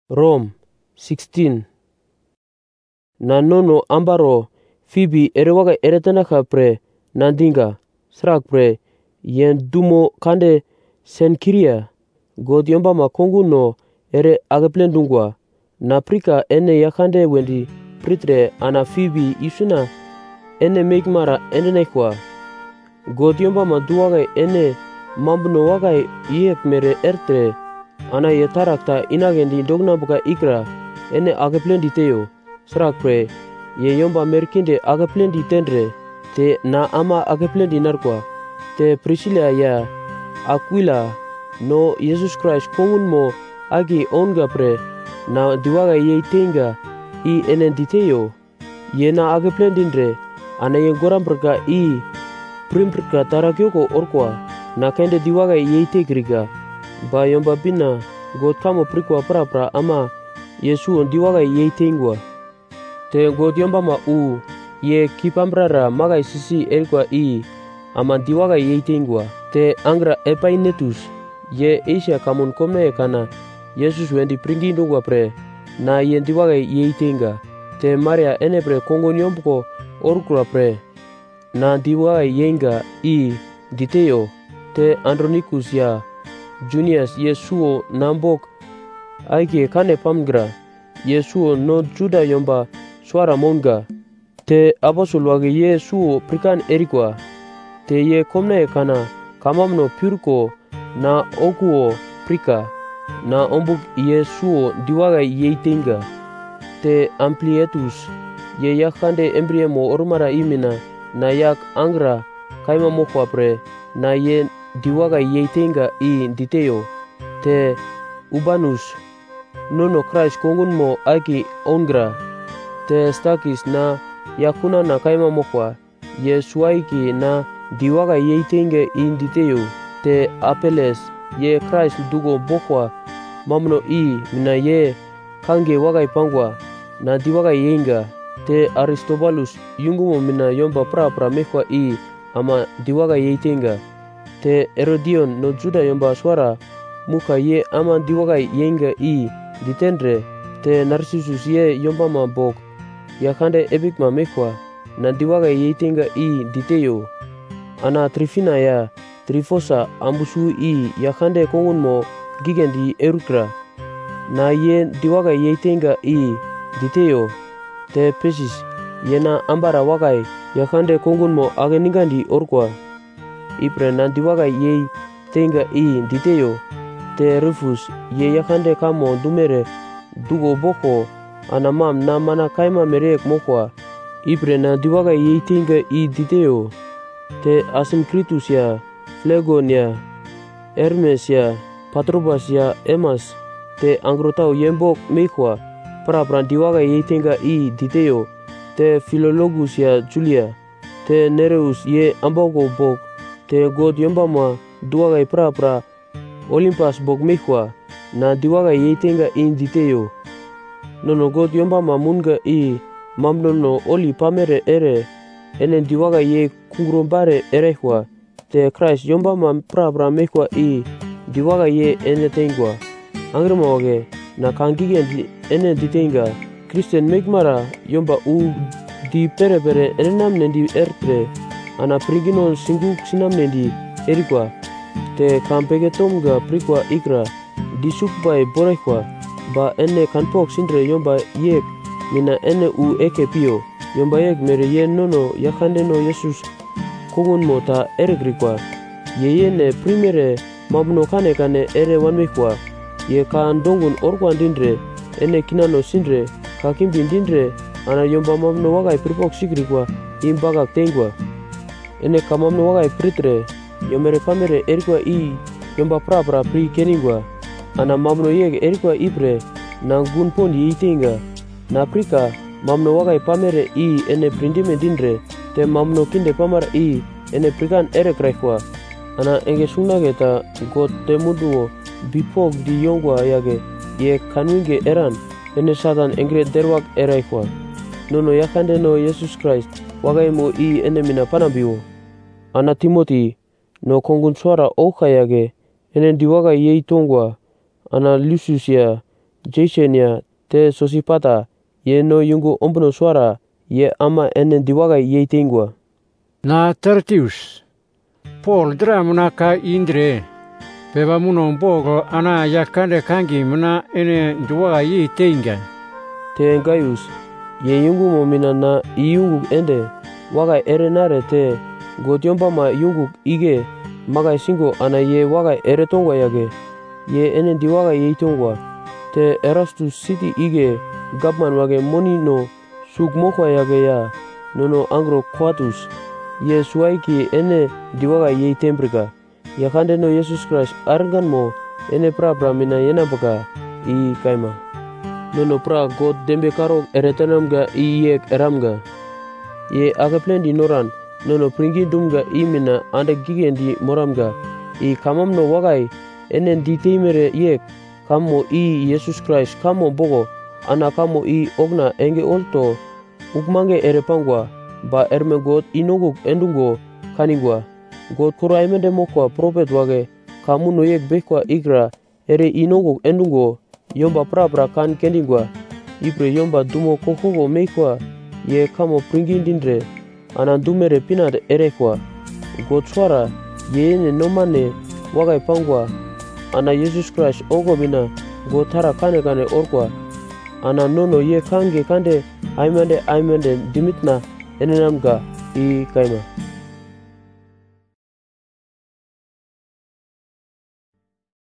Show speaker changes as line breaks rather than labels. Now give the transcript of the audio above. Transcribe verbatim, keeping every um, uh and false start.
Rome sixteen. Na nono ambaro Phoebe erewaga eretanaka pre nandinga srak pre yen dumo kande Senkiria god yomba makongu no ere agaplendungwa na prika ene yakande wendi pritre ana Phoebe isuna ene meikmara enenekwa god yomba maduwaga ene mambuno waga yek mere ertre ana yetarakta inagendi dogna buka ikra ene agaplendi teo srak pre ye yomba merkinde agaplendi tendre te na ama agaplendi narkwa te Priscilla ya Aquila no Jesus Christ kongun mo agi onga pre na diwaga ye tenga i enenditeo ye na agaplendindre ana ye gorambrga i primbrga tarakyoko orkwa na kende diwaga ye tegriga ba yomba bina god kamo prikwa prapra ama Yesu diwaga ye tengwa te god yomba ma u ye kipambrara maga sisi erkwa i ama diwaga ye tengwa te angra epainetus ye Asia kamun komne kana Jesus wendi pringi ndungwa pre na ye diwaga ye tenga te Maria ene pre kongon yombuko orkura pre na diwaga yenga i diteo te Andronicus ya Junius Yesuo nambok aike kane pamgra Yesuo no Juda yomba swara monga te apostle wage Yesuo prikan erikwa te ye komne kana kamamno purko na okuo prika na ombuk Yesuo diwaga ye tenga te Ampliatus ye yakande embriemo ormara imina na yak angra kaima mokwa pre na ye diwaga ye tenga i diteo te Ubanus nono Christ kongun mo aki ongra te Stakis na yakuna na kaima mokwa ye suaiki na diwaga ye tenga i diteo te Apeles ye Christ dugo bokwa mamno i mina ye kange wagai pangwa na diwaga yenga te Aristobulus yungumo mina yomba prapra mekwa i ama diwaga ye tenga te Herodion no Juda yomba swara muka ye ama diwaga yenga i ditendre te Narcissus ye yomba ma bok yakande epikma mekwa na diwaga ye tenga i diteo ana Trifina ya Trifosa ambusu i yakande kongun mo gigendi erukra na ye diwaga ye tenga i diteo te Pesis yena ambara wagai yakande kongun mo ageningandi orkwa ipre na diwaga ye tenga i diteo te Rufus ye yakande kamo dumere dugo boko anamam na mana kaima merek mokwa ipre na diwaga ye tenga i diteo te Asinkritus ya Phlegon ya Hermes ya Patrobas ya Emas te angrotau yembok mekwa prapra diwaga ye tenga i diteo te Philologus ya Julia te Nereus ye ambogo bok te god yomba ma duwaga prapra Olimpas bok mekwa na diwaga ye tenga i diteo nono god yomba ma munga i mamnono oli pamere ere ene diwaga ye kungrombare erehwa te Christ yomba ma prapra mekwa i diwaga ye ene tengwa angrema wage na kangigen ene ditenga Christian mekmara yomba u di pere pere enamne di ertre ana priginon singuk sinamne di erikwa te kampegetomga prikwa ikra di sukbai borekwa ba ene kanpok sindre yomba yek mina ene u eke pio yomba yek mere ye nono yakande no Jesus kongun mota eregrikwa ye yene primere mabno kane kane ere wanmekwa ye kan dongun orkwan dindre ene kinano sindre kakimbi dindre ana yomba mabno wagai pripok sigrikwa imbagak tengwa ene kamamno wagai pritre yomere pamere erikwa i yomba prapra pri keningwa ana mabno yeg erikwa ipre na gun pondi itenga na prika mamno wagai pamere i ene prindime dindre te mamno kinde pamar i ene prikan erekrekwa ana enge sunageta got temuduo bipok di yongwa yage ye kanwinge eran ene satan engre derwak erekwa nono yakande no Jesus Christ wagai mo i ene mina panabiwo ana Timothy no kongun swara oka yage ene diwaga ye tongwa ana Lucius ya Jason te Sosipata ye no yungu ombuno suara ye ama enen diwaga ye tingwa.
Na Tertius, Paul dra muna ka indre, peba muno mbogo ana yakande kangi muna ene diwaga ye tinga.
Te Gaius ye yungu momina na iyungu ende waga erenare te gotyomba ma yungu ige maga singo ana ye waga eretongwa yage ye enen diwaga ye tongwa. Te Erastus city ige gapman wage moni no suk mokwa yage ya nono angro Quartus ye suaiki ene diwaga ye tembrika yakande no Jesus Christ arangan mo ene pra pra mina yenabaka i kaima nono pra God dembe karo eretanamga i yek eramga ye agaplendi noran nono pringi dumga i mina ande gigendi moramga i kamam no wagai enen di teimere yek kamo i Jesus Christ kamo bogo ana kamo i ogna enge olto ukmange erepangwa ba erme God inoguk endungo kaningwa God kura emende mokwa prophet wage kamu no yek bekwa igra ere inoguk endungo yomba prapra kan kendingwa ibre yomba dumo kokogo meikwa ye kamo pringindindre ana dumere pinad erekwa God swara ye ene nomane wagai pangwa ana Jesus Christ ogo bina go tara kane kane orkwa ana nono ye kange kande aimende aimende dimitna enenamga i kaima.